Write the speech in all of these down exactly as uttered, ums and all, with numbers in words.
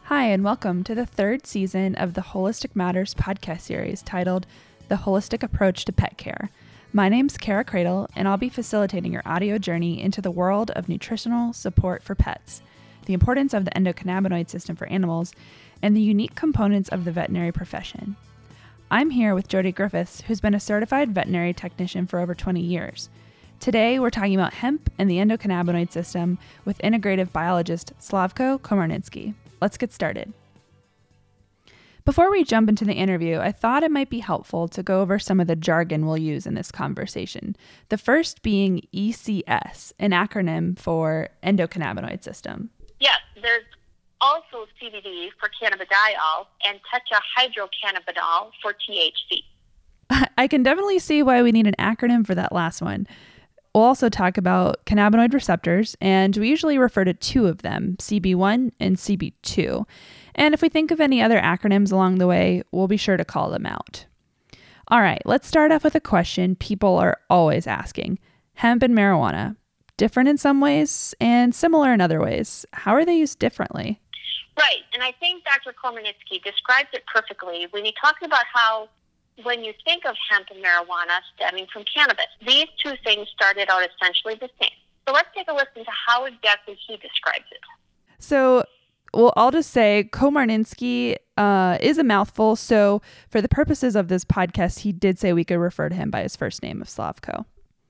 Hi, and welcome to the third season of the Holistic Matters podcast series titled The Holistic Approach to Pet Care. My name's Kara Cradle, and I'll be facilitating your audio journey into the world of nutritional support for pets, the importance of the endocannabinoid system for animals, and the unique components of the veterinary profession. I'm here with Jody Griffiths, who's been a certified veterinary technician for over twenty years. Today, we're talking about hemp and the endocannabinoid system with integrative biologist Slavko Komarnitsky. Let's get started. Before we jump into the interview, I thought it might be helpful to go over some of the jargon we'll use in this conversation. The first being E C S, an acronym for endocannabinoid system. Yes, there's also C B D for cannabidiol and tetrahydrocannabinol for T H C. I can definitely see why we need an acronym for that last one. We'll also talk about cannabinoid receptors, and we usually refer to two of them, C B one and C B two. And if we think of any other acronyms along the way, we'll be sure to call them out. All right, let's start off with a question people are always asking. Hemp and marijuana, different in some ways and similar in other ways. How are they used differently? Right, and I think Doctor Komarnitsky describes it perfectly when he talks about how when you think of hemp and marijuana stemming from cannabis, these two things started out essentially the same. So let's take a listen to how exactly he describes it. So, well, I'll just say Komarnitsky uh, is a mouthful. So for the purposes of this podcast, he did say we could refer to him by his first name of Slavko.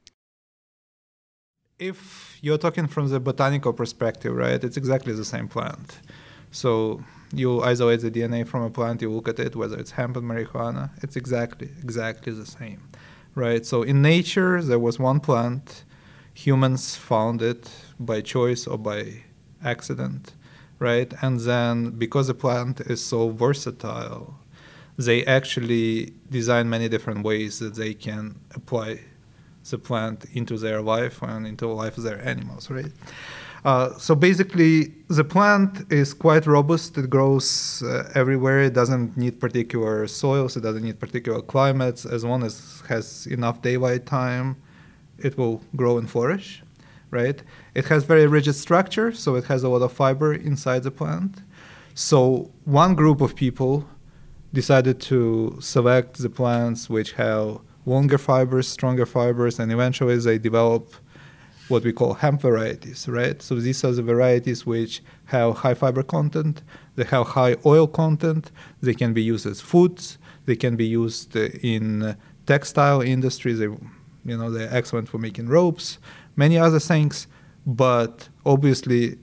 If you're talking from the botanical perspective, right, it's exactly the same plant. So you isolate the D N A from a plant, you look at it, whether it's hemp and marijuana, it's exactly, exactly the same, right? So in nature, there was one plant, humans found it by choice or by accident, right? And then because the plant is so versatile, they actually design many different ways that they can apply the plant into their life and into the life of their animals, right? Uh, so basically, the plant is quite robust. It grows uh, everywhere. It doesn't need particular soils. It doesn't need particular climates. As long as it has enough daylight time, it will grow and flourish, right? It has very rigid structure, so it has a lot of fiber inside the plant. So one group of people decided to select the plants which have longer fibers, stronger fibers, and eventually they develop what we call hemp varieties, right? So these are the varieties which have high fiber content, they have high oil content, they can be used as foods, they can be used in textile industries, they, you know, they're excellent for making ropes, many other things, but obviously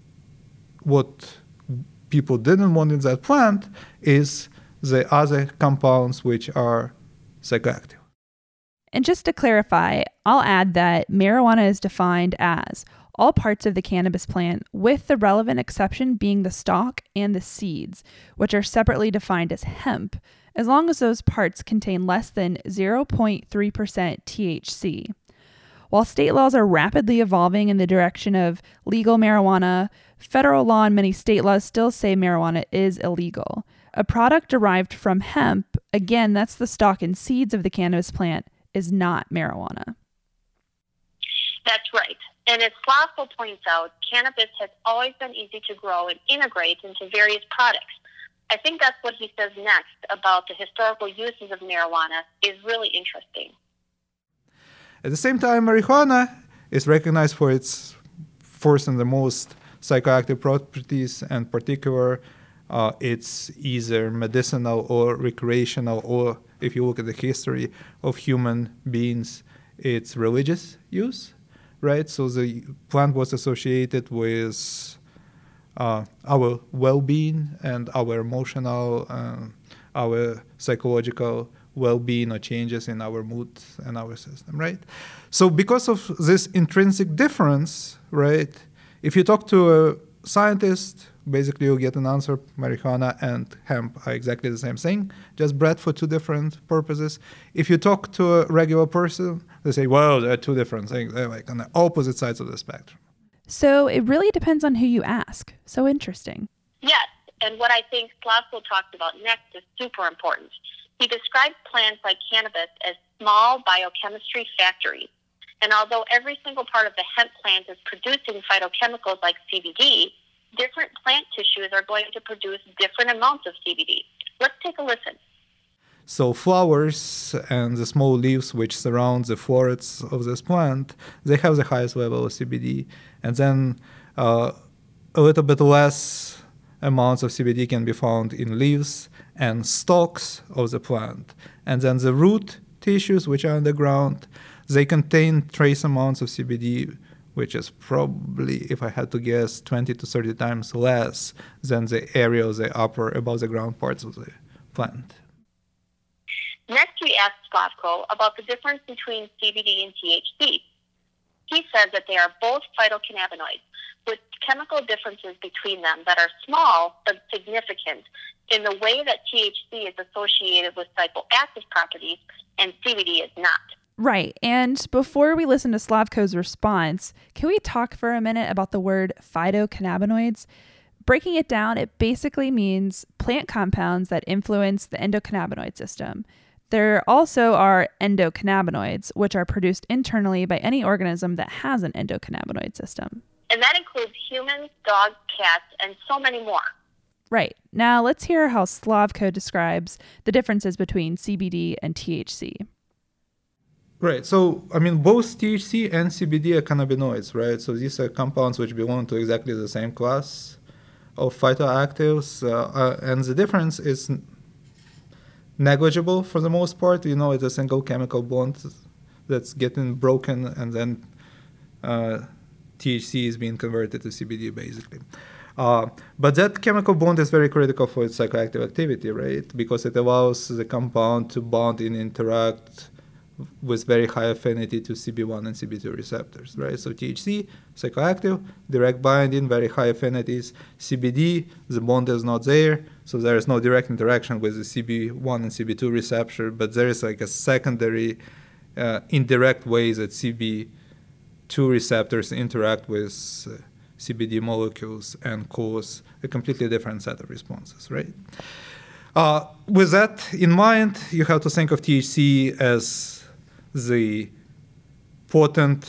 what people didn't want in that plant is the other compounds which are psychoactive. And just to clarify, I'll add that marijuana is defined as all parts of the cannabis plant, with the relevant exception being the stalk and the seeds, which are separately defined as hemp, as long as those parts contain less than zero point three percent T H C. While state laws are rapidly evolving in the direction of legal marijuana, federal law and many state laws still say marijuana is illegal. A product derived from hemp, again, that's the stalk and seeds of the cannabis plant, is not marijuana. That's right. And as Slavko points out, cannabis has always been easy to grow and integrate into various products. I think that's what he says next about the historical uses of marijuana is really interesting. At the same time, marijuana is recognized for its first and the most psychoactive properties, and particular, uh, it's either medicinal or recreational, or if you look at the history of human beings, it's religious use, right? So the plant was associated with uh, our well-being and our emotional, uh, our psychological well-being or changes in our mood and our system, right? So because of this intrinsic difference, right, if you talk to a scientist, basically you'll get an answer. Marijuana and hemp are exactly the same thing, just bred for two different purposes. If you talk to a regular person, they say, well, they're two different things. They're like on the opposite sides of the spectrum. So it really depends on who you ask. So interesting. Yes, and what I think Slavko talked about next is super important. He describes plants like cannabis as small biochemistry factories. And although every single part of the hemp plant is producing phytochemicals like C B D, different plant tissues are going to produce different amounts of C B D. Let's take a listen. So flowers and the small leaves which surround the florets of this plant, they have the highest level of C B D. And then uh, a little bit less amounts of C B D can be found in leaves and stalks of the plant. And then the root tissues, which are underground, they contain trace amounts of C B D, which is probably, if I had to guess, twenty to thirty times less than the area of the upper, above the ground parts of the plant. Next, we asked Slavko about the difference between C B D and T H C. He said that they are both phytocannabinoids, with chemical differences between them that are small but significant in the way that T H C is associated with psychoactive properties and C B D is not. Right. And before we listen to Slavko's response, can we talk for a minute about the word phytocannabinoids? Breaking it down, it basically means plant compounds that influence the endocannabinoid system. There also are endocannabinoids, which are produced internally by any organism that has an endocannabinoid system. And that includes humans, dogs, cats, and so many more. Right. Now let's hear how Slavko describes the differences between C B D and T H C. Right. So, I mean, both T H C and C B D are cannabinoids, right? So these are compounds which belong to exactly the same class of phytoactives. Uh, uh, and the difference is negligible for the most part. You know, it's a single chemical bond that's getting broken, and then uh, T H C is being converted to C B D, basically. Uh, but that chemical bond is very critical for its psychoactive activity, right? Because it allows the compound to bond and interact with very high affinity to C B one and C B two receptors, right? So T H C, psychoactive, direct binding, very high affinities. C B D, the bond is not there, so there is no direct interaction with the C B one and C B two receptor, but there is like a secondary uh, indirect way that C B two receptors interact with uh, C B D molecules and cause a completely different set of responses, right? Uh, with that in mind, you have to think of T H C as the potent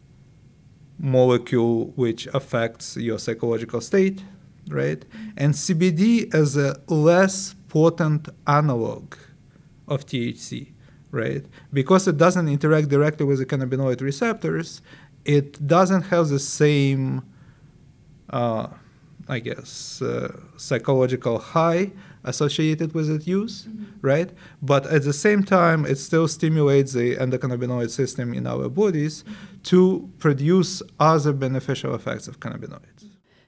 molecule which affects your psychological state, right? And C B D as a less potent analog of T H C, right? Because it doesn't interact directly with the cannabinoid receptors, it doesn't have the same, uh, I guess, uh, psychological high associated with its use, mm-hmm. right? But at the same time, it still stimulates the endocannabinoid system in our bodies mm-hmm. to produce other beneficial effects of cannabinoids.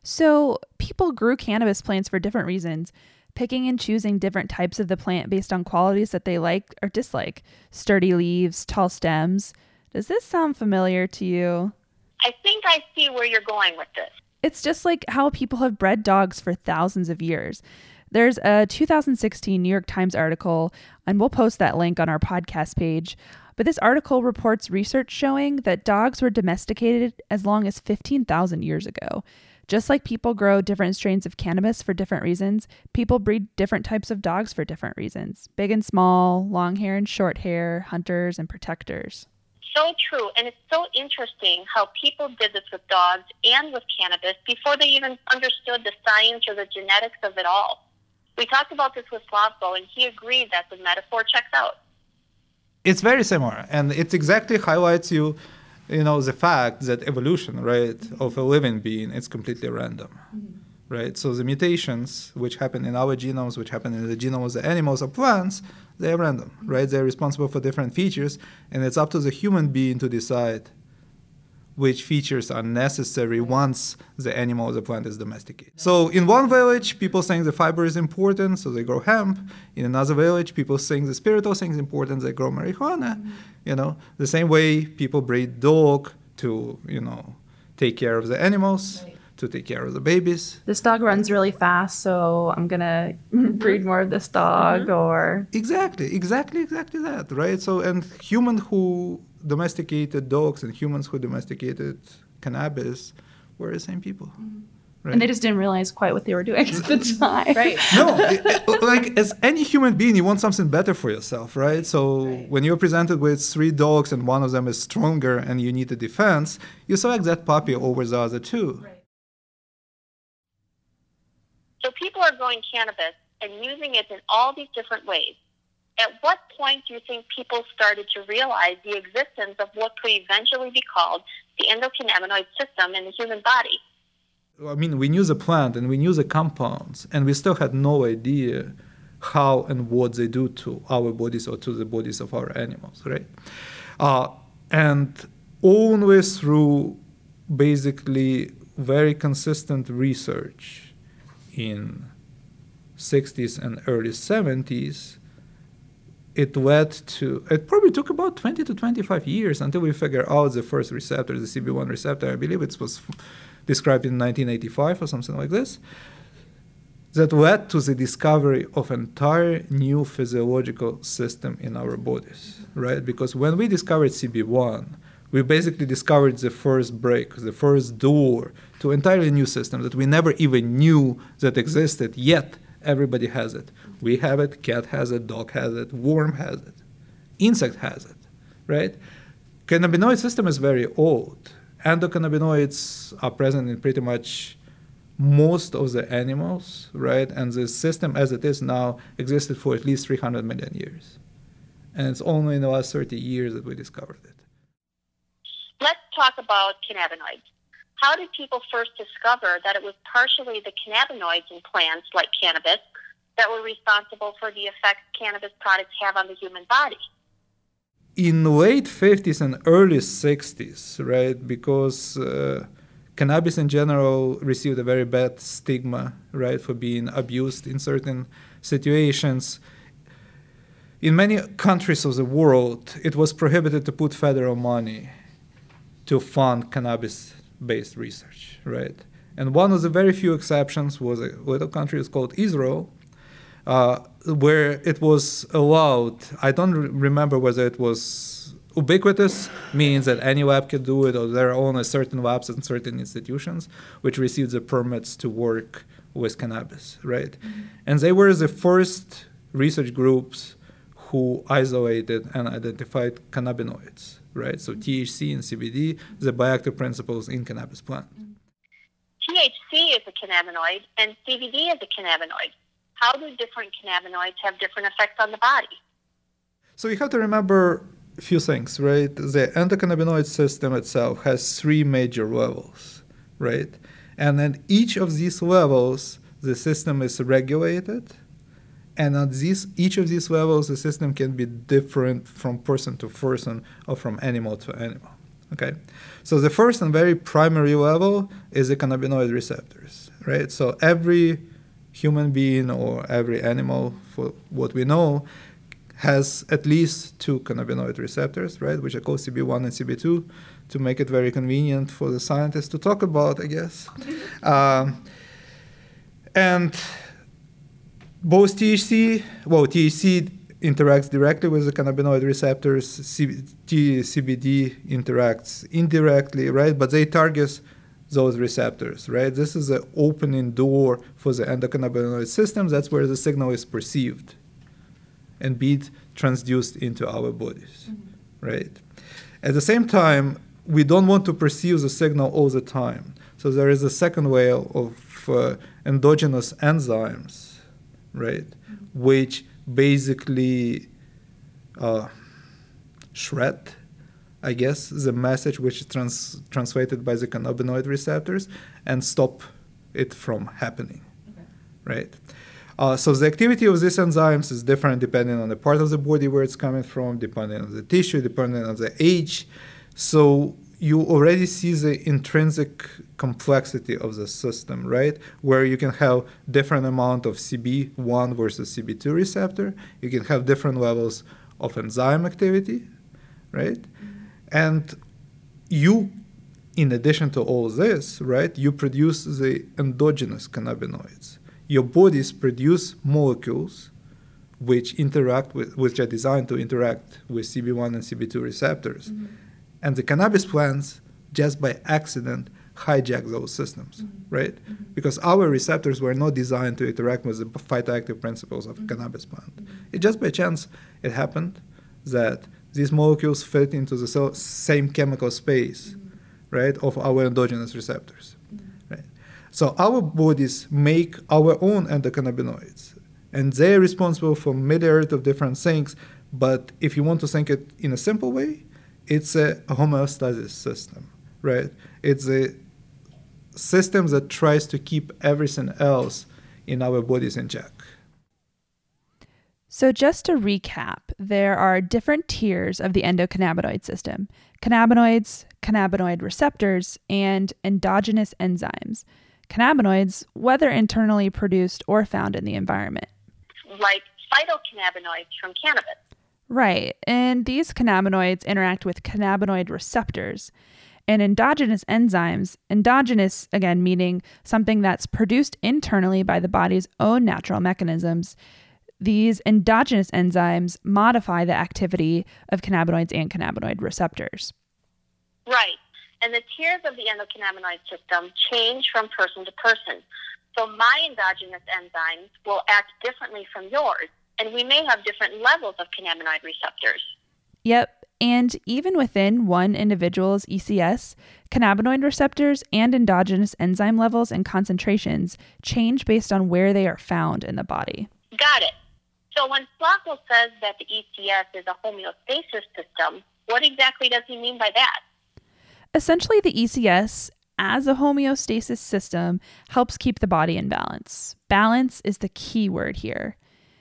So people grew cannabis plants for different reasons, picking and choosing different types of the plant based on qualities that they like or dislike. Sturdy leaves, tall stems. Does this sound familiar to you? I think I see where you're going with this. It's just like how people have bred dogs for thousands of years. There's a two thousand sixteen New York Times article, and we'll post that link on our podcast page. But this article reports research showing that dogs were domesticated as long as fifteen thousand years ago. Just like people grow different strains of cannabis for different reasons, people breed different types of dogs for different reasons. Big and small, long hair and short hair, hunters and protectors. So true, and it's so interesting how people did this with dogs and with cannabis before they even understood the science or the genetics of it all. We talked about this with Slavko, and he agreed that the metaphor checks out. It's very similar, and it exactly highlights you, you know, the fact that evolution, right, mm-hmm. of a living being is completely random, mm-hmm. right? So the mutations which happen in our genomes, which happen in the genomes of the animals or plants, they're random, mm-hmm. right? They're responsible for different features, and it's up to the human being to decide which features are necessary once the animal or the plant is domesticated. So in one village, people think the fiber is important, so they grow hemp. In another village, people think the spiritual thing is important, they grow marijuana. Mm-hmm. You know, the same way people breed dog to, you know, take care of the animals, right. to take care of the babies. This dog runs really fast, so I'm going to breed more of this dog, mm-hmm. or... Exactly, exactly, exactly that, right? So, and humans who domesticated dogs and humans who domesticated cannabis were the same people. Mm-hmm. Right? And they just didn't realize quite what they were doing at the time. Right. No, it, it, like as any human being, you want something better for yourself, right? So right. when you're presented with three dogs and one of them is stronger and you need a defense, you select that puppy over the other two. Right. people are growing cannabis and using it in all these different ways. At what point do you think people started to realize the existence of what could eventually be called the endocannabinoid system in the human body? I mean, we knew the plant and we knew the compounds, and we still had no idea how and what they do to our bodies or to the bodies of our animals, right? Uh, and only through basically very consistent research in sixties and early seventies, it led to, it probably took about twenty to twenty-five years until we figured out the first receptor, the C B one receptor. I believe it was described in nineteen eighty-five or something like this, that led to the discovery of entire new physiological system in our bodies, right? Because when we discovered C B one, we basically discovered the first break, the first door to an entirely new system that we never even knew that existed, yet everybody has it. We have it, cat has it, dog has it, worm has it, insect has it, right? Cannabinoid system is very old. Endocannabinoids are present in pretty much most of the animals, right? And the system as it is now existed for at least three hundred million years. And it's only in the last thirty years that we discovered it. Let's talk about cannabinoids. How did people first discover that it was partially the cannabinoids in plants like cannabis that were responsible for the effects cannabis products have on the human body? In the late fifties and early sixties, right, because uh, cannabis in general received a very bad stigma, right, for being abused in certain situations. In many countries of the world, it was prohibited to put federal money to fund cannabis-based research, right? And one of the very few exceptions was a little country called Israel, uh, where it was allowed. I don't re- remember whether it was ubiquitous, means that any lab can do it, or there are only certain labs and certain institutions which received the permits to work with cannabis, right? Mm-hmm. And they were the first research groups who isolated and identified cannabinoids, right? So T H C and C B D, the bioactive principles in cannabis plant. T H C is a cannabinoid and C B D is a cannabinoid. How do different cannabinoids have different effects on the body? So you have to remember a few things, right? The endocannabinoid system itself has three major levels, right? And at each of these levels, the system is regulated. And at these, each of these levels, the system can be different from person to person or from animal to animal, okay? So the first and very primary level is the cannabinoid receptors, right? So every human being or every animal, for what we know, has at least two cannabinoid receptors, right, which are called C B one and C B two, to make it very convenient for the scientists to talk about, I guess. um, and both T H C, well, T H C interacts directly with the cannabinoid receptors, C B D interacts indirectly, right, but they target those receptors, right? This is the opening door for the endocannabinoid system. That's where the signal is perceived and be transduced into our bodies, mm-hmm. right? At the same time, we don't want to perceive the signal all the time. So there is a second way of uh, endogenous enzymes, right, mm-hmm. which basically uh, shred, I guess, the message which is trans- translated by the cannabinoid receptors and stop it from happening, okay. right? Uh, so the activity of these enzymes is different depending on the part of the body where it's coming from, depending on the tissue, depending on the age. So you already see the intrinsic complexity of the system, right? Where you can have different amount of C B one versus C B two receptor. You can have different levels of enzyme activity, right? Mm-hmm. And you, in addition to all this, right, you produce the endogenous cannabinoids. Your bodies produce molecules which interact with, which are designed to interact with C B one and C B two receptors. Mm-hmm. And the cannabis plants, just by accident, hijack those systems, mm-hmm. right? Mm-hmm. Because our receptors were not designed to interact with the phytoactive principles of mm-hmm. a cannabis plant. Mm-hmm. It just by chance, it happened that these molecules fit into the same chemical space, mm-hmm. right, of our endogenous receptors, mm-hmm. right? So our bodies make our own endocannabinoids, and they're responsible for myriad of different things. But if you want to think it in a simple way, it's a homeostasis system, right? It's a system that tries to keep everything else in our bodies in check. So just to recap, there are different tiers of the endocannabinoid system: cannabinoids, cannabinoid receptors, and endogenous enzymes. Cannabinoids, whether internally produced or found in the environment. Like phytocannabinoids from cannabis. Right, and these cannabinoids interact with cannabinoid receptors. And endogenous enzymes, endogenous, again, meaning something that's produced internally by the body's own natural mechanisms, these endogenous enzymes modify the activity of cannabinoids and cannabinoid receptors. Right. And the tiers of the endocannabinoid system change from person to person. So my endogenous enzymes will act differently from yours, and we may have different levels of cannabinoid receptors. Yep. And even within one individual's E C S, cannabinoid receptors and endogenous enzyme levels and concentrations change based on where they are found in the body. Got it. So when Slockel says that the E C S is a homeostasis system, what exactly does he mean by that? Essentially, the E C S, as a homeostasis system, helps keep the body in balance. Balance is the key word here.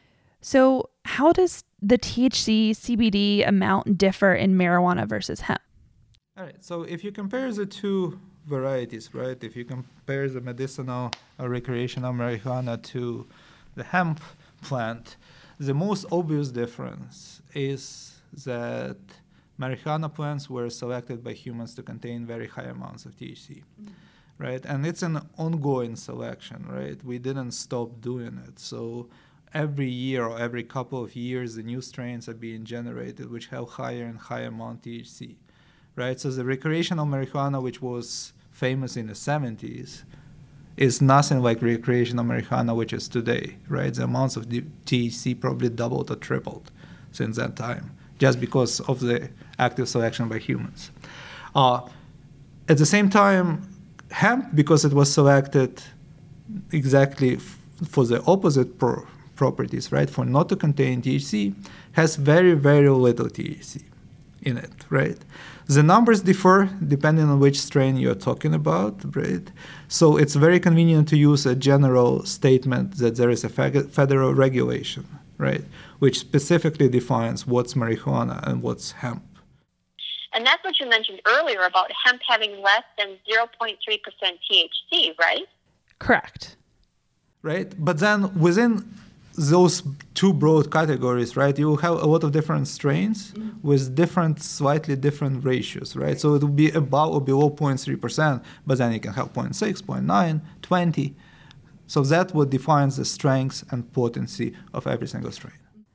So how does the T H C C B D amount differ in marijuana versus hemp? All right, so if you compare the two varieties, right, if you compare the medicinal or recreational marijuana to the hemp plant, the most obvious difference is that marijuana plants were selected by humans to contain very high amounts of T H C, mm-hmm. right? And it's an ongoing selection, right? We didn't stop doing it. So every year or every couple of years, the new strains are being generated which have higher and higher amount T H C, right? So the recreational marijuana, which was famous in the seventies, is nothing like recreational marijuana, which is today, right? The amounts of T H C probably doubled or tripled since that time, just because of the active selection by humans. Uh, at the same time, hemp, because it was selected exactly f- for the opposite pro- properties, right, for not to contain T H C, has very, very little T H C in it, right? The numbers differ depending on which strain you're talking about, right? So it's very convenient to use a general statement that there is a federal regulation, right, which specifically defines what's marijuana and what's hemp. And that's what you mentioned earlier about hemp having less than zero point three percent T H C, right? Correct. Right, but then within those two broad categories, right, you will have a lot of different strains mm-hmm. with different, slightly different ratios, right? So it will be above or below zero point three percent, but then you can have zero point six, zero point nine, twenty. So that's what defines the strength and potency of every single strain.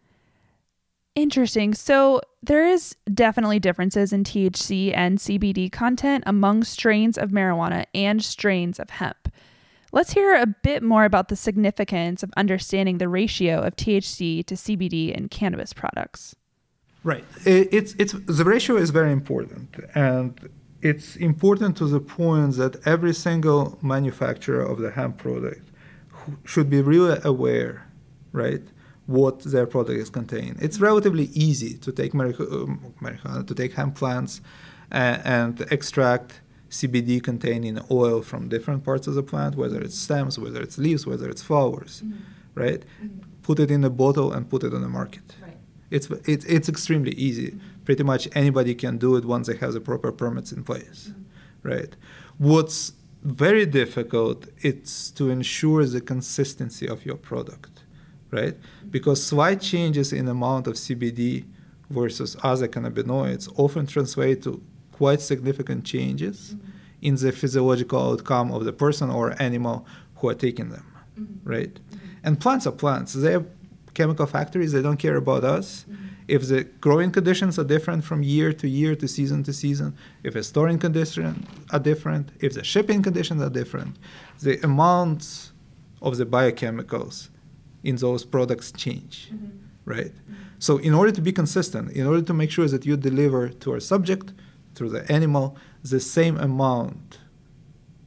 Interesting. So there is definitely differences in T H C and C B D content among strains of marijuana and strains of hemp. Let's hear a bit more about the significance of understanding the ratio of T H C to C B D in cannabis products. Right. It's, it's, the ratio is very important. And it's important to the point that every single manufacturer of the hemp product should be really aware, right, what their product is containing. It's relatively easy to take marijuana, to take hemp plants and, and extract C B D containing oil from different parts of the plant, whether it's stems, whether it's leaves, whether it's flowers, mm-hmm. right? Mm-hmm. Put it in a bottle and put it on the market. Right. It's, it's, it's extremely easy. Mm-hmm. Pretty much anybody can do it once they have the proper permits in place, mm-hmm. right? What's very difficult is to ensure the consistency of your product, right? Mm-hmm. Because slight changes in amount of C B D versus other cannabinoids often translate to quite significant changes mm-hmm. in the physiological outcome of the person or animal who are taking them, mm-hmm. right? Mm-hmm. And plants are plants. They're chemical factories. They don't care about us. Mm-hmm. If the growing conditions are different from year to year, to season to season, if the storing conditions are different, if the shipping conditions are different, the amounts of the biochemicals in those products change, mm-hmm. right? Mm-hmm. So in order to be consistent, in order to make sure that you deliver to our subject, through the animal, the same amount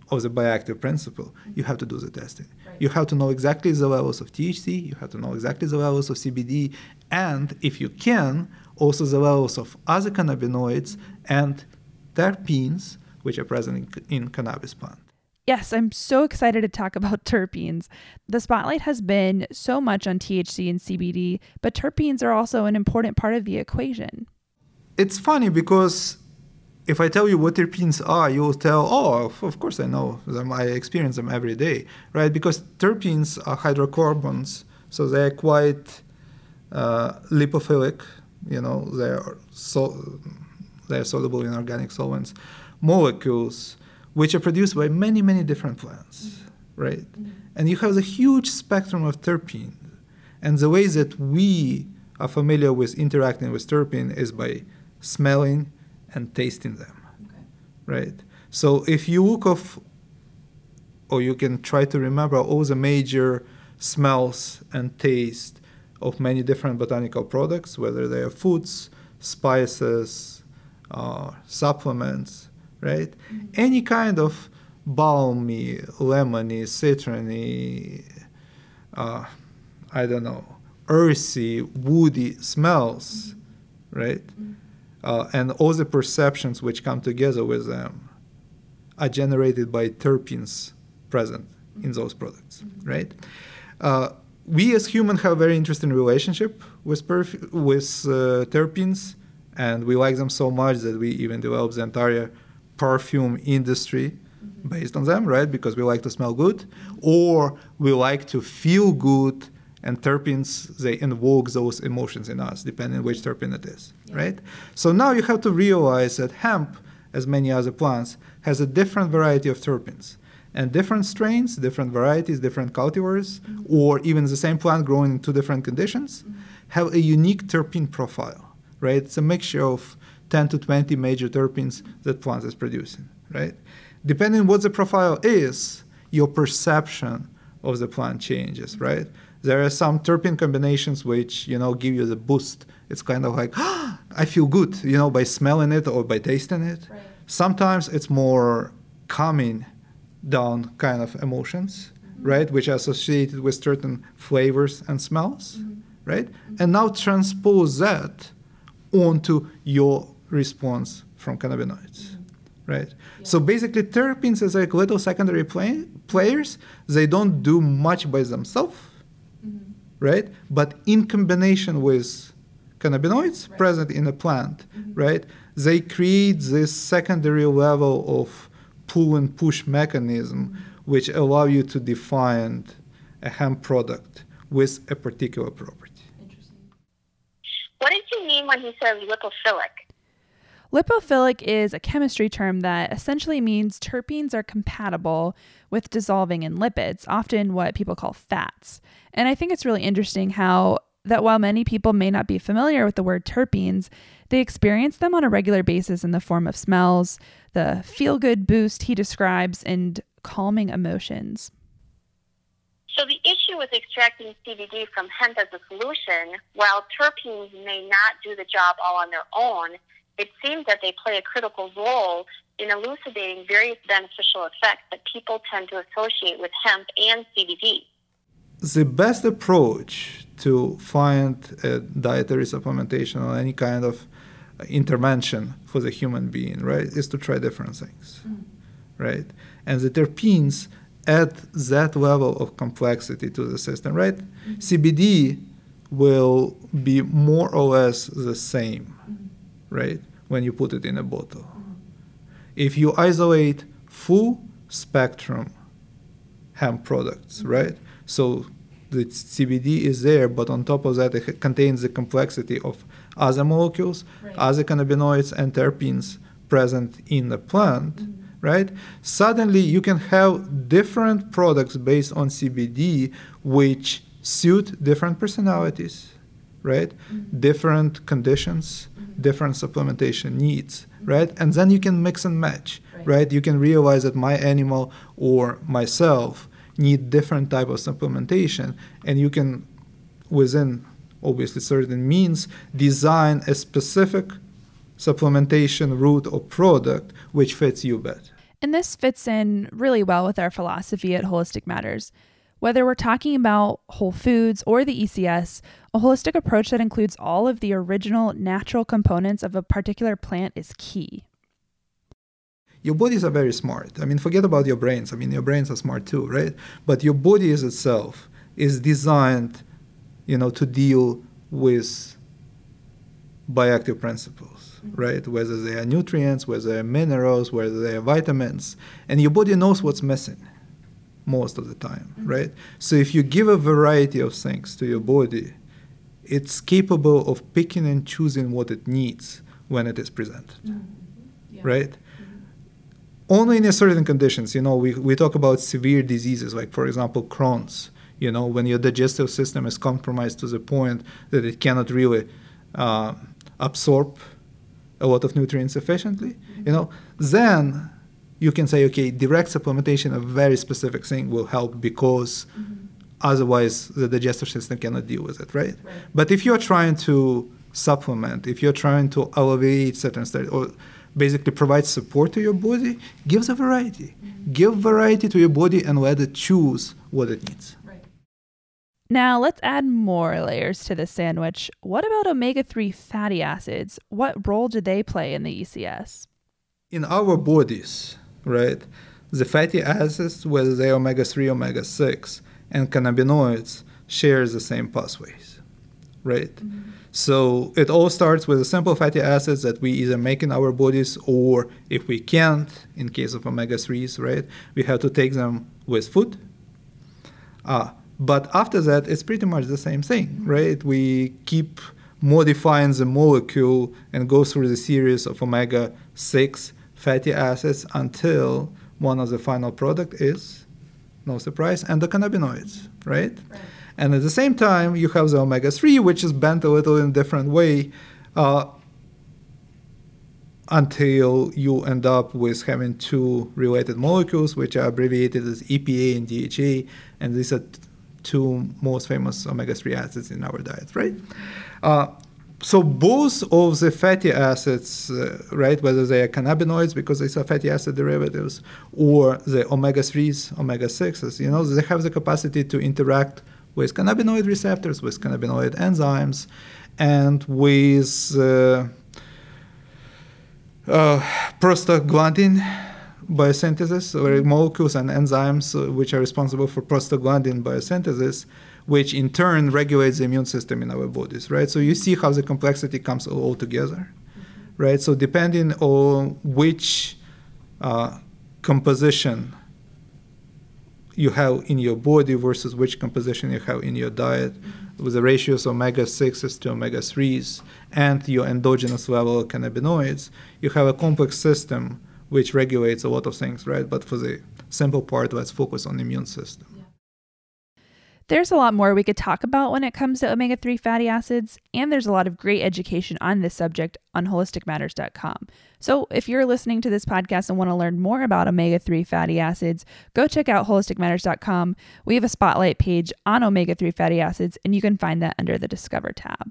of the bioactive principle, you have to do the testing. Right. You have to know exactly the levels of T H C, you have to know exactly the levels of C B D, and if you can, also the levels of other cannabinoids and terpenes, which are present in, in cannabis plant. Yes, I'm so excited to talk about terpenes. The spotlight has been so much on T H C and C B D, but terpenes are also an important part of the equation. It's funny because if I tell you what terpenes are, you'll tell, oh, of course I know them. I experience them every day, right? Because terpenes are hydrocarbons, so they're quite uh, lipophilic. You know, they're so they're soluble in organic solvents, molecules, which are produced by many, many different plants, mm-hmm. right? Mm-hmm. And you have a huge spectrum of terpenes. And the way that we are familiar with interacting with terpene is by smelling and tasting them, okay. right? So if you look of, or you can try to remember all the major smells and taste of many different botanical products, whether they are foods, spices, uh, supplements, right? Mm-hmm. Any kind of balmy, lemony, citrony, uh, I don't know, earthy, woody smells, mm-hmm. right? Mm-hmm. Uh, and all the perceptions which come together with them are generated by terpenes present mm-hmm. in those products, mm-hmm. right? Uh, we as humans have a very interesting relationship with perf- with uh, terpenes, and we like them so much that we even developed the entire perfume industry mm-hmm. based on them, right? Because we like to smell good, or we like to feel good, and terpenes, they invoke those emotions in us, depending on which terpene it is, yeah. right? So now you have to realize that hemp, as many other plants, has a different variety of terpenes, and different strains, different varieties, different cultivars, mm-hmm. or even the same plant growing in two different conditions, mm-hmm. have a unique terpene profile, right? It's a mixture of ten to twenty major terpenes that plant is producing, right? Depending on what the profile is, your perception of the plant changes, right? There are some terpene combinations which, you know, give you the boost. It's kind of like, ah, I feel good, you know, by smelling it or by tasting it. Right. Sometimes it's more calming down kind of emotions, mm-hmm. right, which are associated with certain flavors and smells, mm-hmm. right? Mm-hmm. And now transpose that onto your response from cannabinoids, mm-hmm. right? Yeah. So basically terpenes is like little secondary play, players. They don't do much by themselves, mm-hmm. right? But in combination with cannabinoids right. present in a plant, mm-hmm. right? They create this secondary level of pull and push mechanism mm-hmm. which allow you to define a hemp product with a particular property. Interesting. What did you mean when he says lipophilic? Lipophilic is a chemistry term that essentially means terpenes are compatible with dissolving in lipids, often what people call fats. And I think it's really interesting how that while many people may not be familiar with the word terpenes, they experience them on a regular basis in the form of smells, the feel-good boost he describes, and calming emotions. So the issue with extracting C B D from hemp as a solution, while terpenes may not do the job all on their own, it seems that they play a critical role in elucidating various beneficial effects that people tend to associate with hemp and C B D. The best approach to find a dietary supplementation or any kind of intervention for the human being, right, is to try different things, mm. right? And the terpenes add that level of complexity to the system, right? Mm-hmm. C B D will be more or less the same, mm-hmm. right, when you put it in a bottle. Mm-hmm. If you isolate full spectrum hemp products, mm-hmm. right, so the C B D is there, but on top of that, it contains the complexity of other molecules, right. other cannabinoids and terpenes present in the plant, mm-hmm. right? Suddenly, you can have different products based on C B D which suit different personalities, right? Mm-hmm. Different conditions, mm-hmm. different supplementation needs, mm-hmm. right? And then you can mix and match, right. right? You can realize that my animal or myself need different type of supplementation, and you can, within obviously certain means, design a specific supplementation route or product which fits you better. And this fits in really well with our philosophy at Holistic Matters. Whether we're talking about whole foods or the E C S, a holistic approach that includes all of the original natural components of a particular plant is key. Your bodies are very smart. I mean, forget about your brains. I mean, your brains are smart too, right? But your body is itself is designed, you know, to deal with bioactive principles, mm-hmm. right? Whether they are nutrients, whether they are minerals, whether they are vitamins. And your body knows what's missing most of the time, mm-hmm. right? So if you give a variety of things to your body, it's capable of picking and choosing what it needs when it is presented, mm-hmm. yeah. right? Mm-hmm. Only in certain conditions, you know, we, we talk about severe diseases, like, for example, Crohn's, you know, when your digestive system is compromised to the point that it cannot really uh, absorb a lot of nutrients efficiently, mm-hmm. you know, then you can say, okay, direct supplementation of a very specific thing will help because mm-hmm. otherwise the digestive system cannot deal with it, right? right? But if you're trying to supplement, if you're trying to alleviate certain states, or basically provide support to your body, give the variety. Mm-hmm. Give variety to your body and let it choose what it needs. Right. Now let's add more layers to this sandwich. What about omega three fatty acids? What role do they play in the E C S? In our bodies, right, the fatty acids, whether they are omega three, omega six, and cannabinoids, share the same pathways, right? Mm-hmm. So it all starts with the simple fatty acids that we either make in our bodies, or if we can't, in case of omega threes, right, we have to take them with food. Uh, but after that, it's pretty much the same thing, right? We keep modifying the molecule and go through the series of omega six fatty acids until one of the final product is, no surprise, endocannabinoids, right? right? And at the same time, you have the omega three, which is bent a little in a different way uh, until you end up with having two related molecules, which are abbreviated as E P A and D H A, and these are t- two most famous omega three acids in our diet, right? Uh, So both of the fatty acids, uh, right, whether they are cannabinoids because they are fatty acid derivatives, or the omega threes, omega sixes, you know, they have the capacity to interact with cannabinoid receptors, with cannabinoid enzymes, and with uh, uh, prostaglandin biosynthesis, or molecules and enzymes uh, which are responsible for prostaglandin biosynthesis, which in turn regulates the immune system in our bodies, right? So you see how the complexity comes all together, mm-hmm. right? So depending on which uh, composition you have in your body versus which composition you have in your diet, mm-hmm. with the ratios of omega sixes to omega threes and your endogenous level of cannabinoids, you have a complex system which regulates a lot of things, right? But for the simple part, let's focus on the immune system. There's a lot more we could talk about when it comes to omega three fatty acids, and there's a lot of great education on this subject on holistic matters dot com. So if you're listening to this podcast and want to learn more about omega three fatty acids, go check out holistic matters dot com. We have a spotlight page on omega three fatty acids, and you can find that under the Discover tab.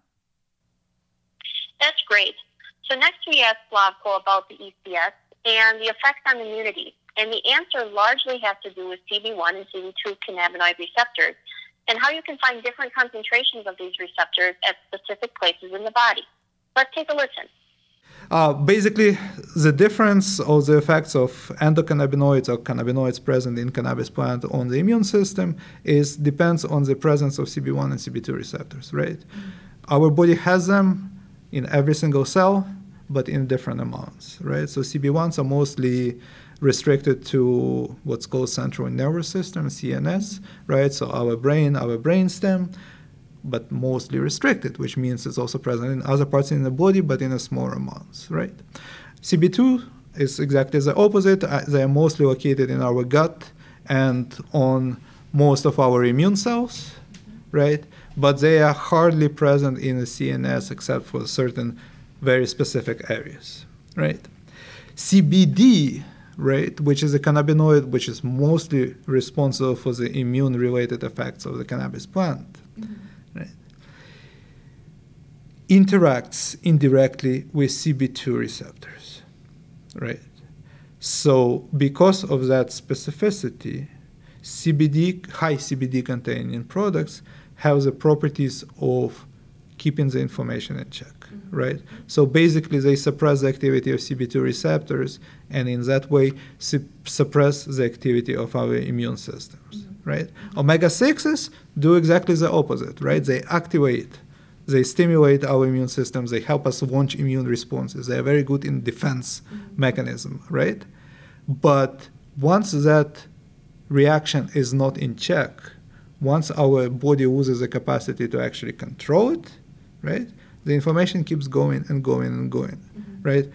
That's great. So next we asked Slavko about the E C S and the effects on immunity. And the answer largely has to do with C B one and C B two cannabinoid receptors, and how you can find different concentrations of these receptors at specific places in the body. Let's take a listen. Uh, basically, the difference of the effects of endocannabinoids or cannabinoids present in cannabis plant on the immune system is depends on the presence of C B one and C B two receptors, right? Mm-hmm. Our body has them in every single cell, but in different amounts, right? So C B ones are mostly restricted to what's called central nervous system, C N S, right? So our brain, our brainstem, but mostly restricted, which means it's also present in other parts in the body, but in a smaller amounts, right? C B two is exactly the opposite. They are mostly located in our gut and on most of our immune cells, right? But they are hardly present in the C N S except for certain very specific areas, right? C B D, right, which is a cannabinoid which is mostly responsible for the immune-related effects of the cannabis plant, mm-hmm. right, interacts indirectly with C B two receptors, right? So because of that specificity, C B D, high C B D containing products have the properties of keeping the inflammation in check, mm-hmm. right? So basically they suppress the activity of C B two receptors and in that way su- suppress the activity of our immune systems, mm-hmm. right? Mm-hmm. omega sixes do exactly the opposite, right? They activate, they stimulate our immune systems, they help us launch immune responses. They are very good in defense mm-hmm. mechanism, right? But once that reaction is not in check, once our body loses the capacity to actually control it, right, the inflammation keeps going and going and going, mm-hmm. right?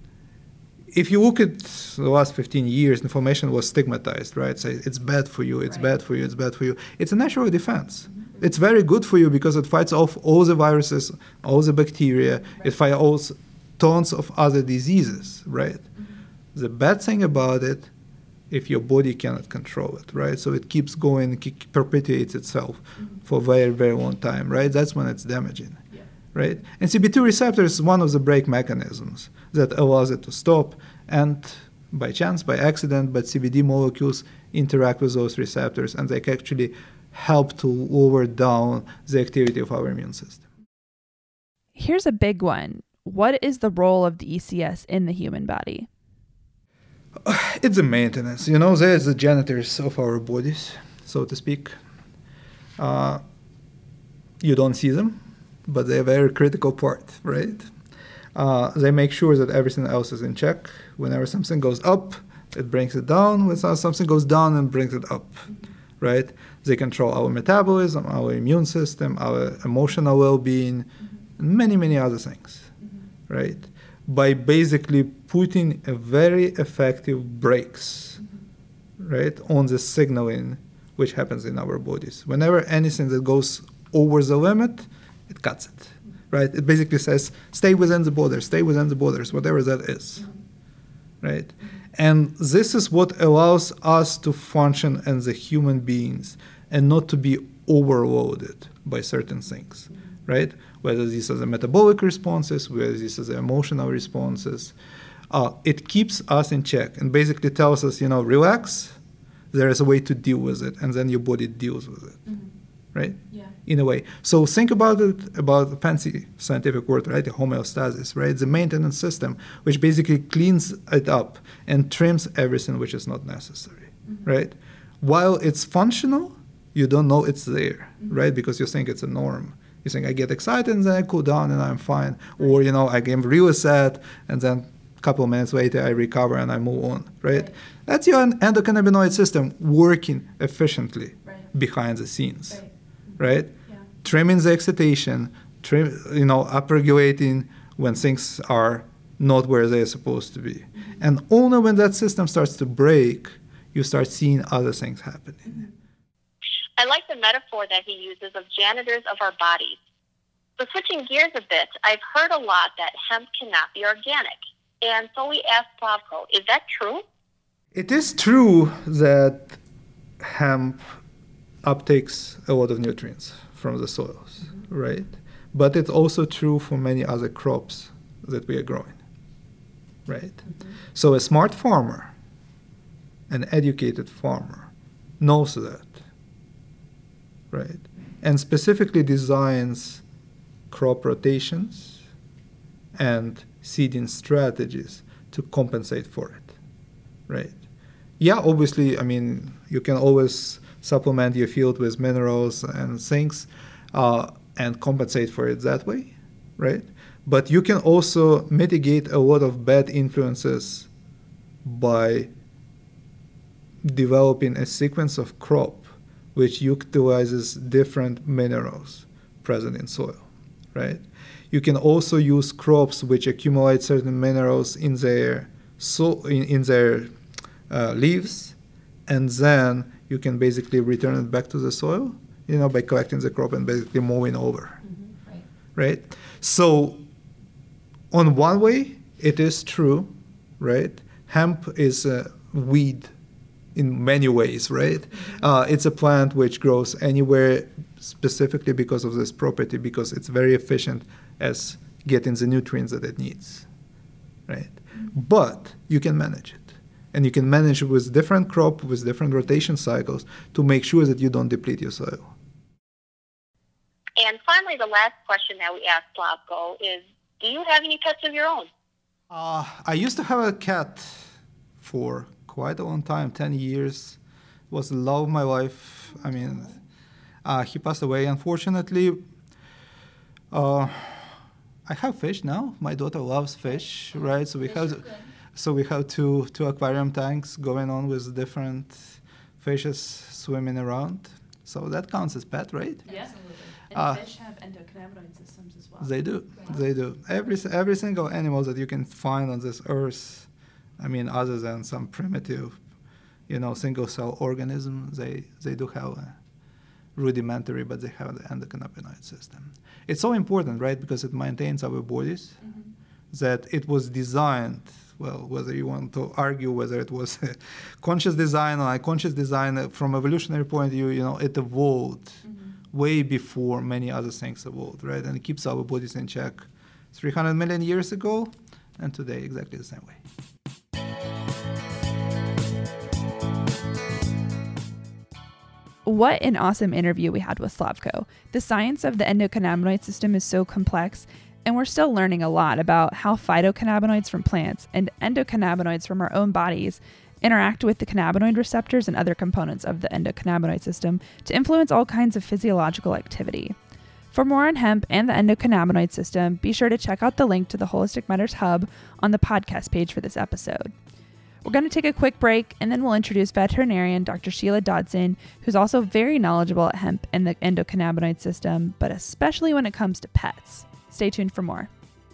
If you look at the last fifteen years, inflammation was stigmatized, right? Say, it's bad for you, it's right. bad for you, it's bad for you. It's a natural defense. Mm-hmm. It's very good for you because it fights off all the viruses, all the bacteria, right. it fights all tons of other diseases, right? Mm-hmm. The bad thing about it, if your body cannot control it, right? So it keeps going, it perpetuates itself mm-hmm. for a very, very long time, right? That's when it's damaging, yeah. right? And C B two receptor is one of the brake mechanisms that allows it to stop. And by chance, by accident, but C B D molecules interact with those receptors and they can actually help to lower down the activity of our immune system. Here's a big one. What is the role of the E C S in the human body? It's a maintenance, you know, there's the janitors of our bodies, so to speak. Uh, you don't see them, but they're a very critical part, right? Uh, they make sure that everything else is in check. Whenever something goes up, it brings it down. When something goes down, it brings it up, right? They control our metabolism, our immune system, our emotional well-being, and many, many other things, right? By basically putting a very effective brakes, mm-hmm. right, on the signaling which happens in our bodies. Whenever anything that goes over the limit, it cuts it, mm-hmm. right? It basically says, stay within the borders, stay within the borders, whatever that is, mm-hmm. right? Mm-hmm. And this is what allows us to function as the human beings and not to be overloaded by certain things, mm-hmm. right? Whether these are the metabolic responses, whether these are the emotional responses. Uh, it keeps us in check and basically tells us, you know, relax, there is a way to deal with it, and then your body deals with it, mm-hmm. right? Yeah. In a way. So think about it, about the fancy scientific word, right, the homeostasis, right? The maintenance system, which basically cleans it up and trims everything which is not necessary, mm-hmm. right? While it's functional, you don't know it's there, mm-hmm. right? Because you think it's a norm. You think I get excited and then I cool down and I'm fine. Right. Or, you know, I get really sad and then a couple of minutes later I recover and I move on, right? right. That's your endocannabinoid system working efficiently right. behind the scenes, right? right? Yeah. Trimming the excitation, trim, you know, upregulating when things are not where they're supposed to be. Mm-hmm. And only when that system starts to break, you start seeing other things happening. Mm-hmm. I like the metaphor that he uses of janitors of our bodies. So switching gears a bit, I've heard a lot that hemp cannot be organic. And so we asked Slavko, is that true? It is true that hemp uptakes a lot of nutrients from the soils, mm-hmm. right? But it's also true for many other crops that we are growing, right? Mm-hmm. So a smart farmer, an educated farmer, knows that. Right, and specifically designs crop rotations and seeding strategies to compensate for it, right? Yeah, obviously, I mean, you can always supplement your field with minerals and things uh, and compensate for it that way, right? But you can also mitigate a lot of bad influences by developing a sequence of crop which utilizes different minerals present in soil, right? You can also use crops which accumulate certain minerals in their so in, in their uh, leaves, and then you can basically return it back to the soil, you know, by collecting the crop and basically mowing over, mm-hmm. right. right? So, on one way, it is true, right? Hemp is a weed in many ways, right? Mm-hmm. Uh, it's a plant which grows anywhere specifically because of this property, because it's very efficient as getting the nutrients that it needs, right? Mm-hmm. But you can manage it. And you can manage with different crop, with different rotation cycles to make sure that you don't deplete your soil. And finally, the last question that we asked Slavko is, do you have any pets of your own? Uh, I used to have a cat for quite a long time, ten years. It was the love of my life. I mean, uh, he passed away, unfortunately. Uh, I have fish now. My daughter loves fish, right? So we have, so we have two two aquarium tanks going on with different fishes swimming around. So that counts as pet, right? Yes. And Uh, fish have endocannabinoid systems as well. They do. They do. Every every single animal that you can find on this earth, I mean, other than some primitive, you know, single cell organism, they they do have a rudimentary, but they have the endocannabinoid system. It's so important, right? Because it maintains our bodies. Mm-hmm. That it was designed. Well, whether you want to argue whether it was a conscious design or unconscious design, from evolutionary point of view, you know, it evolved. Mm-hmm. Way before many other things evolved, right? And it keeps our bodies in check three hundred million years ago, and today exactly the same way. What an awesome interview we had with Slavko. The science of the endocannabinoid system is so complex, and we're still learning a lot about how phytocannabinoids from plants and endocannabinoids from our own bodies interact with the cannabinoid receptors and other components of the endocannabinoid system to influence all kinds of physiological activity. For more on hemp and the endocannabinoid system, be sure to check out the link to the Holistic Matters Hub on the podcast page for this episode. We're going to take a quick break, and then we'll introduce veterinarian Doctor Sheila Dodson, who's also very knowledgeable at hemp and the endocannabinoid system, but especially when it comes to pets. Stay tuned for more.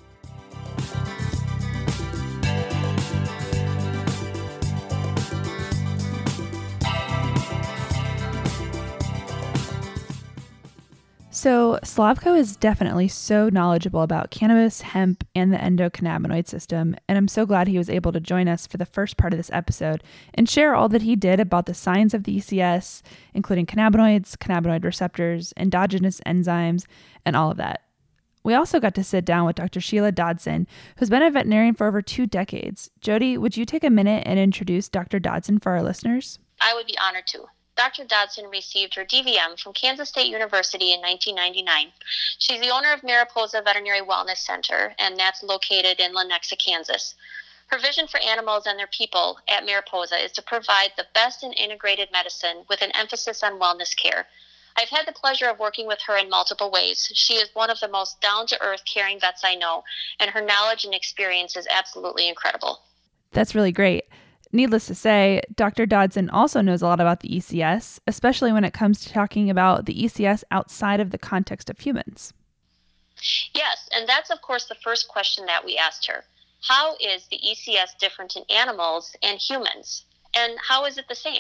So Slavko is definitely so knowledgeable about cannabis, hemp, and the endocannabinoid system, and I'm so glad he was able to join us for the first part of this episode and share all that he did about the science of the E C S, including cannabinoids, cannabinoid receptors, endogenous enzymes, and all of that. We also got to sit down with Doctor Sheila Dodson, who's been a veterinarian for over two decades. Jody, would you take a minute and introduce Doctor Dodson for our listeners? I would be honored to. Doctor Dodson received her D V M from Kansas State University in nineteen ninety-nine. She's the owner of Mariposa Veterinary Wellness Center, and that's located in Lenexa, Kansas. Her vision for animals and their people at Mariposa is to provide the best in integrated medicine with an emphasis on wellness care. I've had the pleasure of working with her in multiple ways. She is one of the most down-to-earth caring vets I know, and her knowledge and experience is absolutely incredible. That's really great. Needless to say, Doctor Dodson also knows a lot about the E C S, especially when it comes to talking about the E C S outside of the context of humans. Yes, and that's, of course, the first question that we asked her. How is the E C S different in animals and humans? And how is it the same?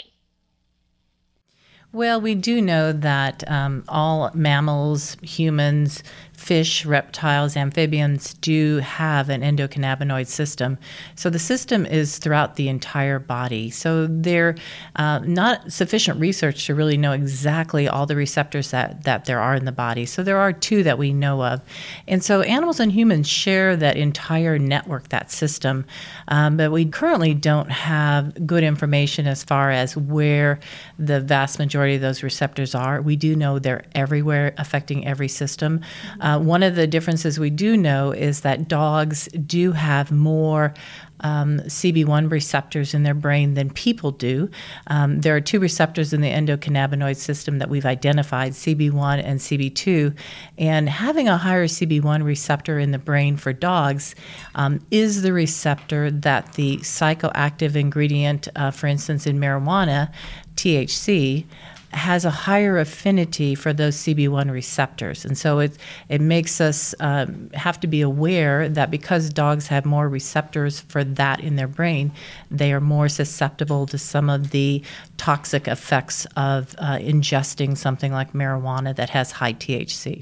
Well, we do know that um, all mammals, humans, fish, reptiles, amphibians do have an endocannabinoid system. So the system is throughout the entire body. So there's uh, not sufficient research to really know exactly all the receptors that, that there are in the body. So there are two that we know of. And so animals and humans share that entire network, that system. Um, but we currently don't have good information as far as where the vast majority of those receptors are. We do know they're everywhere, affecting every system. Uh, one of the differences we do know is that dogs do have more um, C B one receptors in their brain than people do. Um, there are two receptors in the endocannabinoid system that we've identified, C B one and C B two, and having a higher C B one receptor in the brain for dogs um, is the receptor that the psychoactive ingredient, uh, for instance, in marijuana, T H C, has a higher affinity for those C B one receptors. And so it it makes us um, have to be aware that because dogs have more receptors for that in their brain, they are more susceptible to some of the toxic effects of uh, ingesting something like marijuana that has high T H C.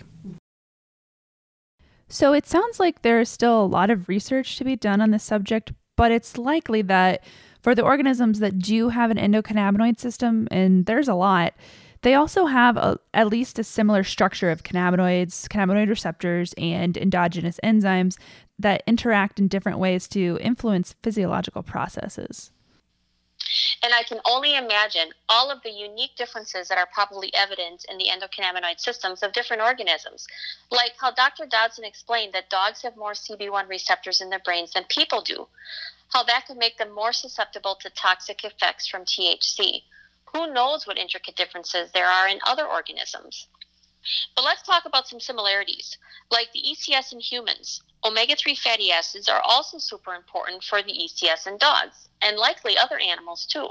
So it sounds like there's still a lot of research to be done on this subject, but it's likely that for the organisms that do have an endocannabinoid system, and there's a lot, they also have a, at least a similar structure of cannabinoids, cannabinoid receptors, and endogenous enzymes that interact in different ways to influence physiological processes. And I can only imagine all of the unique differences that are probably evident in the endocannabinoid systems of different organisms. Like how Doctor Dodson explained that dogs have more C B one receptors in their brains than people do. How that could make them more susceptible to toxic effects from T H C. Who knows what intricate differences there are in other organisms? But let's talk about some similarities. Like the E C S in humans, omega three fatty acids are also super important for the E C S in dogs, and likely other animals too.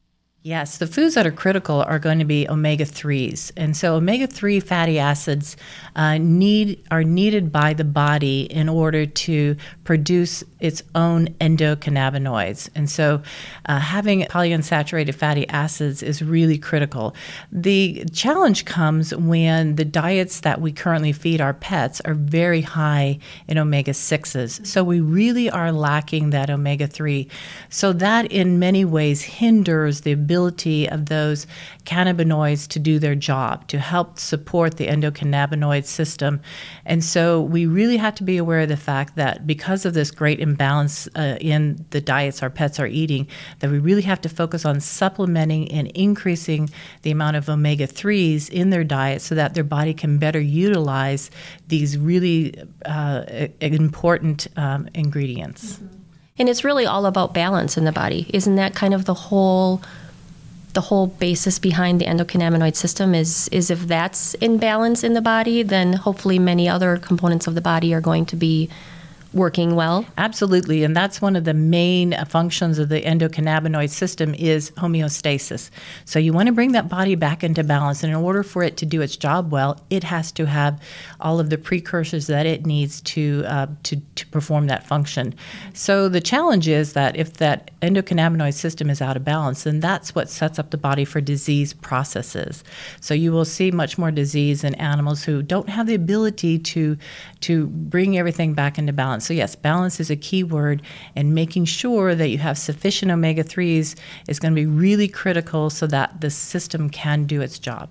Yes, the foods that are critical are going to be omega threes. And so omega three fatty acids uh, need are needed by the body in order to produce its own endocannabinoids. And so uh, having polyunsaturated fatty acids is really critical. The challenge comes when the diets that we currently feed our pets are very high in omega sixes. So we really are lacking that omega three. So that in many ways hinders the ability of those cannabinoids to do their job, to help support the endocannabinoid system. And so we really have to be aware of the fact that because of this great imbalance uh, in the diets our pets are eating, that we really have to focus on supplementing and increasing the amount of omega threes in their diet so that their body can better utilize these really uh, important um, ingredients. Mm-hmm. And it's really all about balance in the body. Isn't that kind of the whole the whole basis behind the endocannabinoid system is is if that's in balance in the body, then hopefully many other components of the body are going to be working well? Absolutely, and that's one of the main functions of the endocannabinoid system is homeostasis. So you want to bring that body back into balance, and in order for it to do its job well, it has to have all of the precursors that it needs to uh, to, to perform that function. So the challenge is that if that endocannabinoid system is out of balance, then that's what sets up the body for disease processes. So you will see much more disease in animals who don't have the ability to to bring everything back into balance. So yes, balance is a key word, and making sure that you have sufficient omega threes is going to be really critical so that the system can do its job.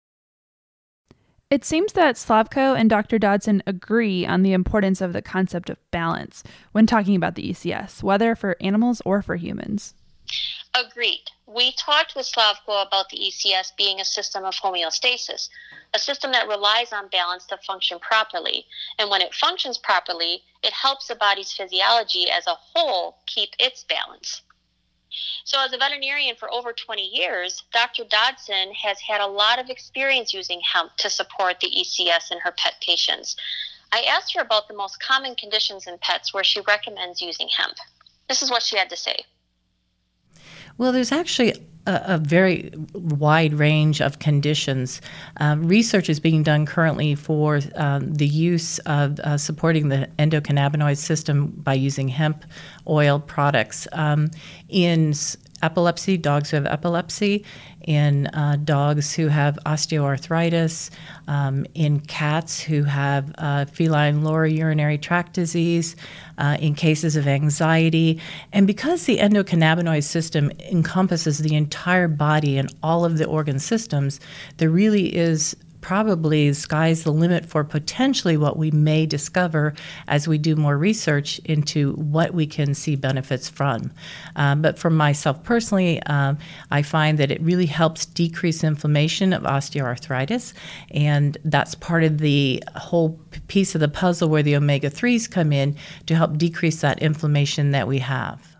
It seems that Slavko and Doctor Dodson agree on the importance of the concept of balance when talking about the E C S, whether for animals or for humans. Agreed. We talked with Slavko about the E C S being a system of homeostasis, a system that relies on balance to function properly. And when it functions properly, it helps the body's physiology as a whole keep its balance. So as a veterinarian for over twenty years, Doctor Dodson has had a lot of experience using hemp to support the E C S in her pet patients. I asked her about the most common conditions in pets where she recommends using hemp. This is what she had to say. Well, there's actually a, a very wide range of conditions. Um, research is being done currently for um, the use of uh, supporting the endocannabinoid system by using hemp oil products. Um, in epilepsy, dogs who have epilepsy, in uh, dogs who have osteoarthritis, um, in cats who have uh, feline lower urinary tract disease, uh, in cases of anxiety. And because the endocannabinoid system encompasses the entire body and all of the organ systems, there really is probably sky's the limit for potentially what we may discover as we do more research into what we can see benefits from. Um, but for myself personally, um, I find that it really helps decrease inflammation of osteoarthritis, and that's part of the whole piece of the puzzle where the omega threes come in to help decrease that inflammation that we have.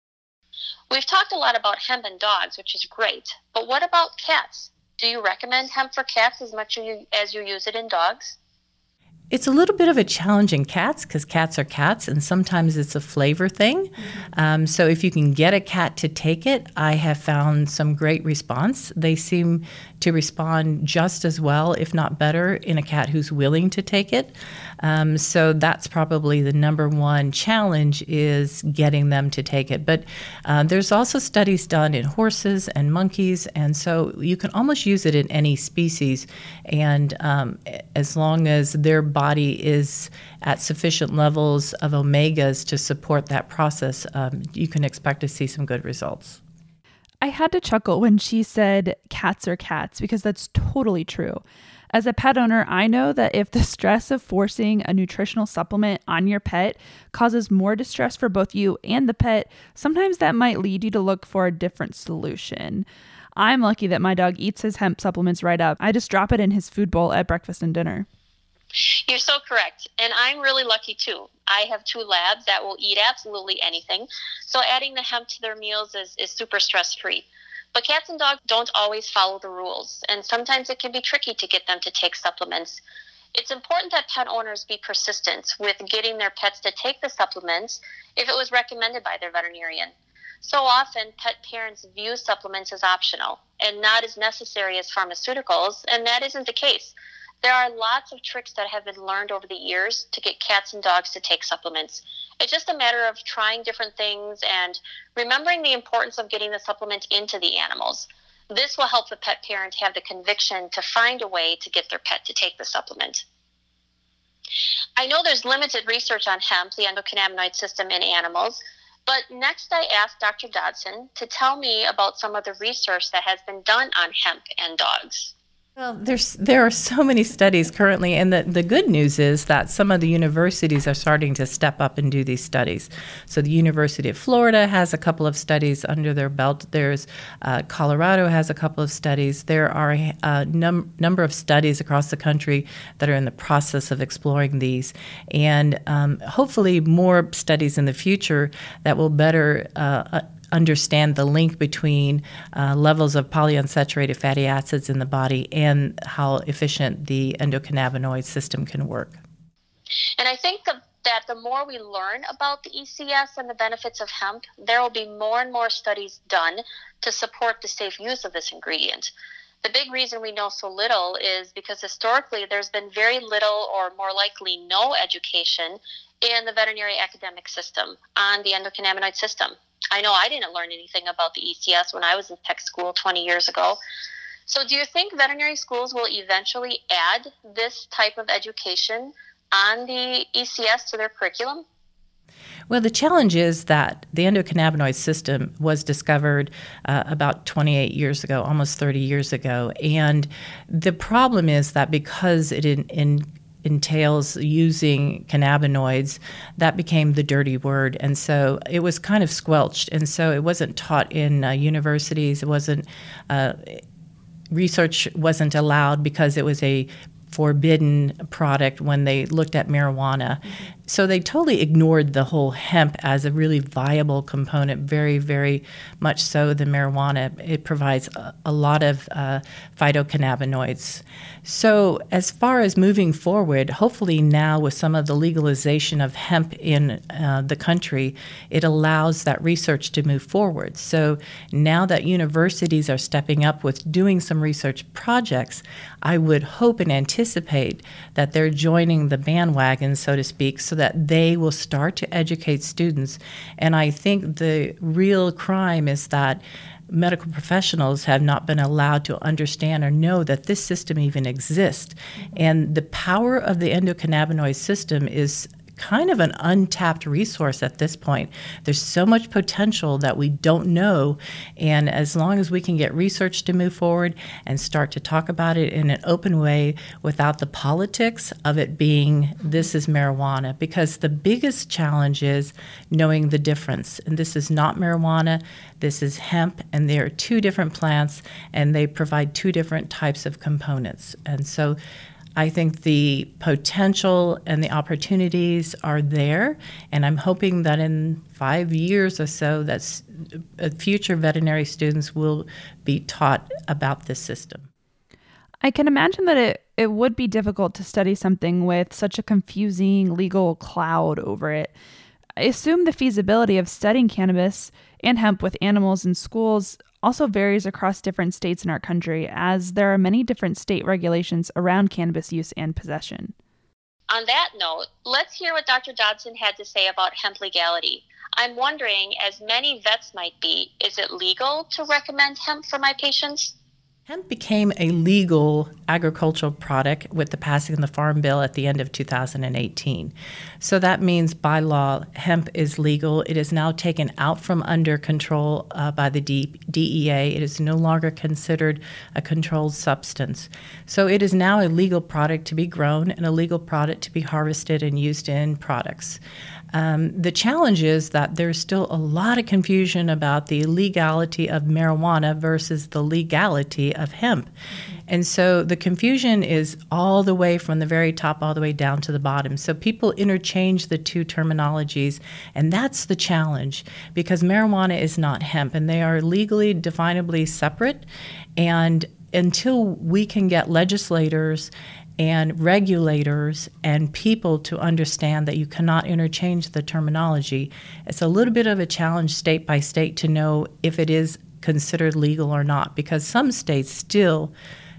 We've talked a lot about hemp in dogs, which is great, but what about cats? Do you recommend hemp for cats as much as you use it in dogs? It's a little bit of a challenge in cats because cats are cats, and sometimes it's a flavor thing. Mm-hmm. Um, so if you can get a cat to take it, I have found some great response. They seem to respond just as well, if not better, in a cat who's willing to take it. Um, so that's probably the number one challenge, is getting them to take it. But uh, there's also studies done in horses and monkeys, and so you can almost use it in any species. And um, as long as their body is at sufficient levels of omegas to support that process, um, you can expect to see some good results. I had to chuckle when she said cats are cats, because that's totally true. As a pet owner, I know that if the stress of forcing a nutritional supplement on your pet causes more distress for both you and the pet, sometimes that might lead you to look for a different solution. I'm lucky that my dog eats his hemp supplements right up. I just drop it in his food bowl at breakfast and dinner. You're so correct. And I'm really lucky too. I have two labs that will eat absolutely anything. So adding the hemp to their meals is, is super stress-free. But cats and dogs don't always follow the rules, and sometimes it can be tricky to get them to take supplements. It's important that pet owners be persistent with getting their pets to take the supplements if it was recommended by their veterinarian. So often, pet parents view supplements as optional and not as necessary as pharmaceuticals, and that isn't the case. There are lots of tricks that have been learned over the years to get cats and dogs to take supplements. It's just a matter of trying different things and remembering the importance of getting the supplement into the animals. This will help the pet parent have the conviction to find a way to get their pet to take the supplement. I know there's limited research on hemp, the endocannabinoid system, in animals, but next I asked Doctor Dodson to tell me about some of the research that has been done on hemp and dogs. Well, there's there are so many studies currently, and the, the good news is that some of the universities are starting to step up and do these studies. So the University of Florida has a couple of studies under their belt. There's uh, Colorado has a couple of studies. There are a num- number of studies across the country that are in the process of exploring these, and um, hopefully more studies in the future that will better uh, understand the link between uh, levels of polyunsaturated fatty acids in the body and how efficient the endocannabinoid system can work. And I think the, that the more we learn about the E C S and the benefits of hemp, there will be more and more studies done to support the safe use of this ingredient. The big reason we know so little is because historically there's been very little or more likely no education in the veterinary academic system on the endocannabinoid system. I know I didn't learn anything about the E C S when I was in tech school twenty years ago. So do you think veterinary schools will eventually add this type of education on the E C S to their curriculum? Well, the challenge is that the endocannabinoid system was discovered uh, about twenty-eight years ago, almost thirty years ago. And the problem is that because it in, in entails using cannabinoids, that became the dirty word. And so it was kind of squelched. And so it wasn't taught in uh, universities. It wasn't, uh, research wasn't allowed because it was a forbidden product when they looked at marijuana. Mm-hmm. So they totally ignored the whole hemp as a really viable component, very, very much so than marijuana. It provides a, a lot of uh, phytocannabinoids. So as far as moving forward, hopefully now with some of the legalization of hemp in uh, the country, it allows that research to move forward. So now that universities are stepping up with doing some research projects, I would hope and anticipate that they're joining the bandwagon, so to speak, so that they will start to educate students. And I think the real crime is that medical professionals have not been allowed to understand or know that this system even exists. And the power of the endocannabinoid system is kind of an untapped resource at this point. There's so much potential that we don't know, and as long as we can get research to move forward and start to talk about it in an open way without the politics of it being this is marijuana, because the biggest challenge is knowing the difference. And this is not marijuana, this is hemp, and they are two different plants, and they provide two different types of components. And so I think the potential and the opportunities are there, and I'm hoping that in five years or so that future veterinary students will be taught about this system. I can imagine that it, it would be difficult to study something with such a confusing legal cloud over it. I assume the feasibility of studying cannabis and hemp with animals in schools also varies across different states in our country, as there are many different state regulations around cannabis use and possession. On that note, let's hear what Doctor Dodson had to say about hemp legality. I'm wondering, as many vets might be, is it legal to recommend hemp for my patients? Hemp became a legal agricultural product with the passing of the Farm Bill at the end of two thousand eighteen. So that means by law, hemp is legal. It is now taken out from under control uh, by the D E A. It is no longer considered a controlled substance. So it is now a legal product to be grown and a legal product to be harvested and used in products. Um, the challenge is that there's still a lot of confusion about the legality of marijuana versus the legality of hemp. Mm-hmm. And so the confusion is all the way from the very top all the way down to the bottom. So people interchange the two terminologies, and that's the challenge because marijuana is not hemp, and they are legally definably separate. And until we can get legislators and regulators and people to understand that you cannot interchange the terminology, it's a little bit of a challenge state by state to know if it is considered legal or not, because some states still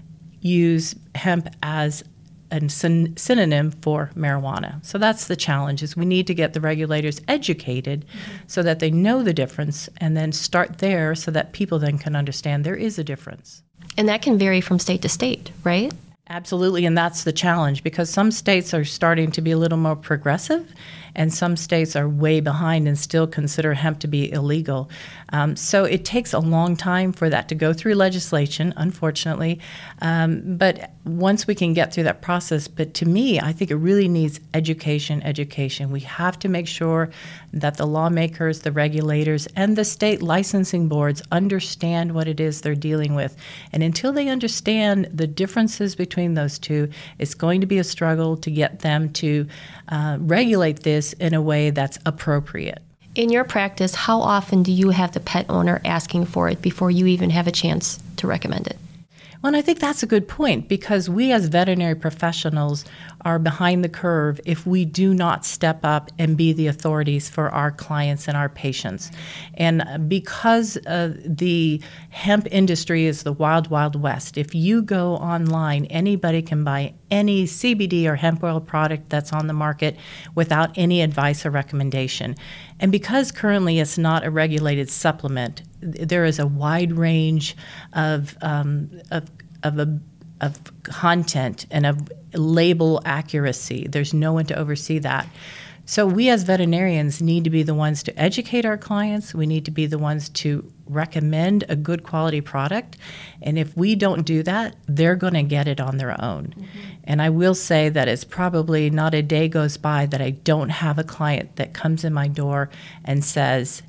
use hemp as a syn- synonym for marijuana. So that's the challenge, is we need to get the regulators educated mm-hmm. so that they know the difference, and then start there so that people then can understand there is a difference. And that can vary from state to state, right? Absolutely, and that's the challenge, because some states are starting to be a little more progressive, and some states are way behind and still consider hemp to be illegal. Um, so it takes a long time for that to go through legislation, unfortunately. Um, but once we can get through that process, but to me, I think it really needs education, education. We have to make sure that the lawmakers, the regulators, and the state licensing boards understand what it is they're dealing with. And until they understand the differences between those two, it's going to be a struggle to get them to uh, regulate this in a way that's appropriate. In your practice, how often do you have the pet owner asking for it before you even have a chance to recommend it? Well, and I think that's a good point, because we as veterinary professionals are behind the curve if we do not step up and be the authorities for our clients and our patients. And because uh, the hemp industry is the wild, wild west, if you go online, anybody can buy any C B D or hemp oil product that's on the market without any advice or recommendation. And because currently it's not a regulated supplement, there is a wide range of um, of of, a, of content and of label accuracy. There's no one to oversee that. So we as veterinarians need to be the ones to educate our clients. We need to be the ones to recommend a good quality product. And if we don't do that, they're going to get it on their own. Mm-hmm. And I will say that it's probably not a day goes by that I don't have a client that comes in my door and says,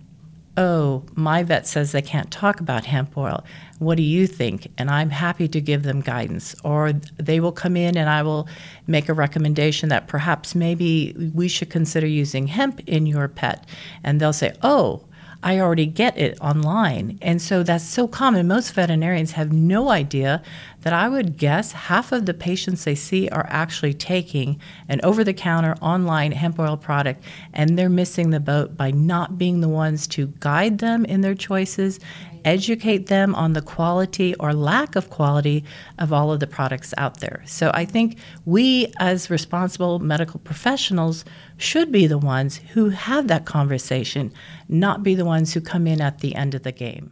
oh, my vet says they can't talk about hemp oil. What do you think? And I'm happy to give them guidance. Or they will come in and I will make a recommendation that perhaps maybe we should consider using hemp in your pet. And they'll say, oh, I already get it online. And so that's so common. Most veterinarians have no idea that I would guess half of the patients they see are actually taking an over-the-counter online hemp oil product, and they're missing the boat by not being the ones to guide them in their choices, educate them on the quality or lack of quality of all of the products out there. So I think we as responsible medical professionals should be the ones who have that conversation, not be the ones who come in at the end of the game.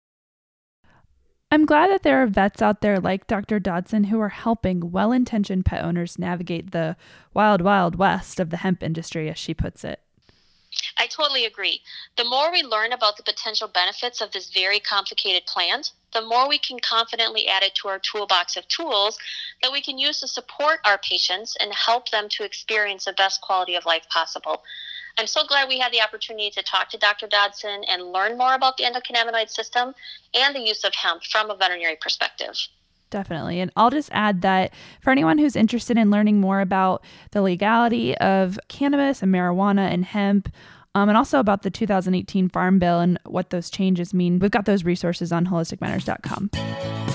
I'm glad that there are vets out there like Doctor Dodson who are helping well-intentioned pet owners navigate the wild, wild west of the hemp industry, as she puts it. I totally agree. The more we learn about the potential benefits of this very complicated plant, the more we can confidently add it to our toolbox of tools that we can use to support our patients and help them to experience the best quality of life possible. I'm so glad we had the opportunity to talk to Doctor Dodson and learn more about the endocannabinoid system and the use of hemp from a veterinary perspective. Definitely. And I'll just add that for anyone who's interested in learning more about the legality of cannabis and marijuana and hemp, um, and also about the two thousand eighteen Farm Bill and what those changes mean, we've got those resources on holistic matters dot com.